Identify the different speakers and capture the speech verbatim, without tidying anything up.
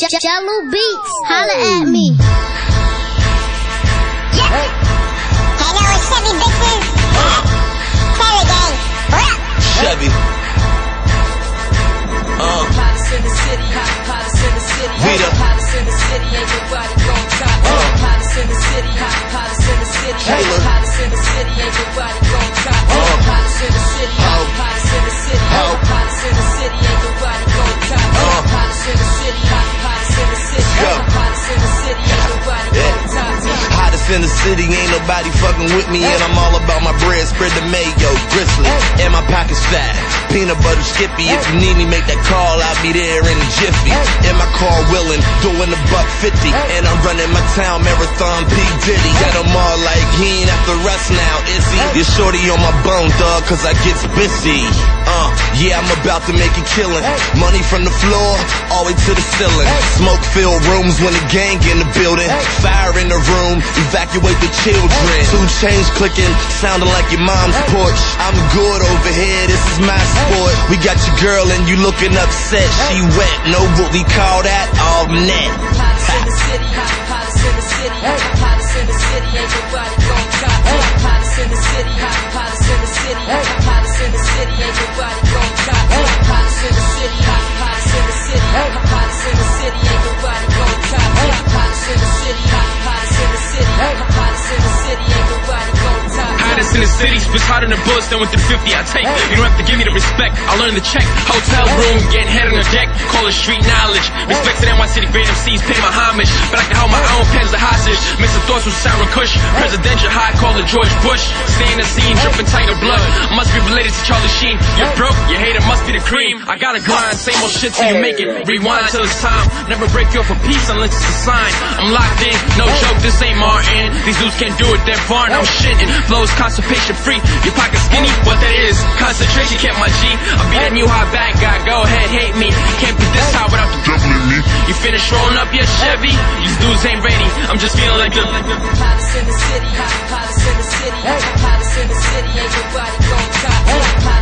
Speaker 1: Jello Beats, holla at me.
Speaker 2: Yeah. Hey. Hello, Chevy bitches. Terry gang, what up?
Speaker 3: Chevy. Uh.
Speaker 4: Hottest in the city, hot, hottest in the city.
Speaker 3: We the
Speaker 4: hottest in the city, ain't nobody gon' top.
Speaker 3: Uh.
Speaker 4: Hottest in the city, hot, hottest in the city.
Speaker 3: Taylor.
Speaker 4: Hottest in the city, ain't nobody gon' top.
Speaker 3: Uh.
Speaker 4: Hottest in the city, hot, hottest in the city.
Speaker 3: Oh.
Speaker 4: Hottest in the city, ain't nobody gon' top.
Speaker 3: Uh.
Speaker 4: Hottest in the city, hot, hottest in the city.
Speaker 3: Go.
Speaker 4: Hottest in the city, ain't nobody gon' top.
Speaker 3: Hottest in the city, ain't nobody fucking with me. And I'm all about my bread, spread the mayo, grizzly. And my pockets fat, peanut butter skippy. If you need me, make that call, I'll be there in a jiffy. In my car willing, doing a buck fifty. And I'm running my town marathon, P. Diddy. Got them all like, he ain't after rest now, is he? You're shorty on my bone, dog, cause I gets busy. Uh, yeah, I'm about to make a killing. Money from the floor, all the way to the ceiling. Smoke-filled rooms when the gang in the building. Fire in the room, evacuate the children. Two chains clicking, sounding like your mom's porch. I'm good over here, this is my sport. We got your girl and you looking upset. She wet, know what we call that? All net.
Speaker 4: Hottest in the city, hot, hottest in the city. Hottest in the city, ain't nobody gon' top. Hottest in the city, hot, hottest in the city. Hottest in the city, ain't nobody gon' top. Hottest in the city, hot, hottest in the city. Hottest in the city, ain't nobody gon' top. Hottest in the city, hot, hottest in the city. Hottest in the city, ain't nobody gon' top.
Speaker 5: Hottest in the city, spits hotter than bullets than with the fifty I take. You don't have to give me the respect, I'll learn the check. Hotel room, getting head on the deck, call it street knowledge. Respect to N Y City great M Cs, pay my homage. But I can hold my own pen as a hostage. Mix the thoughts with sour kush. Presidential high, call it George Bush. Stay in the scene, dripping tiger blood. Must be related to Charlie Sheen. You're broke, your hater must be the cream. I gotta grind, same old shit till you make it. Rewind till it's time. Never break you for peace unless it's a sign. I'm locked in, no joke, this ain't Martin. These dudes can't do it, they're foreign, I'm shitting. Flows constipation free, your pocket skinny, what that is? Concentration kept my G. I'll be that new hot bad guy, go ahead, hate me. Can't be this high without the devil in me. You finished rolling up your Chevy? These dudes ain't ready, I'm just feeling like the
Speaker 4: hottest in the city, hot, hottest in the city. Hottest in the city, ain't nobody gon' top.